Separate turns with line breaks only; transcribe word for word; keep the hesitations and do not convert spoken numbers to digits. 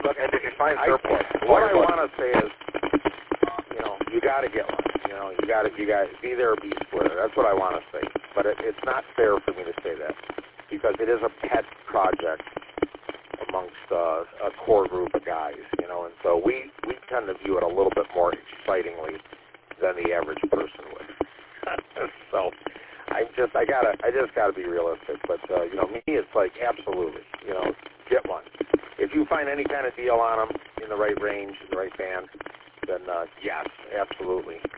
Look, and if you find
I,
surplus, what I want to say is, you know, you got to get one. You know, you got to, you got to be there or be square. That's what I want to say. But it, it's not fair for me to say that because it is a pet project amongst uh, a core group of guys. You know, and so we we tend to view it a little bit more excitingly than the average person would. So I just I gotta I just gotta be realistic. But uh, you know, me it's like absolutely, you know, get one. If you find any kind of deal on them in the right range, in the right band, then uh, yes, absolutely.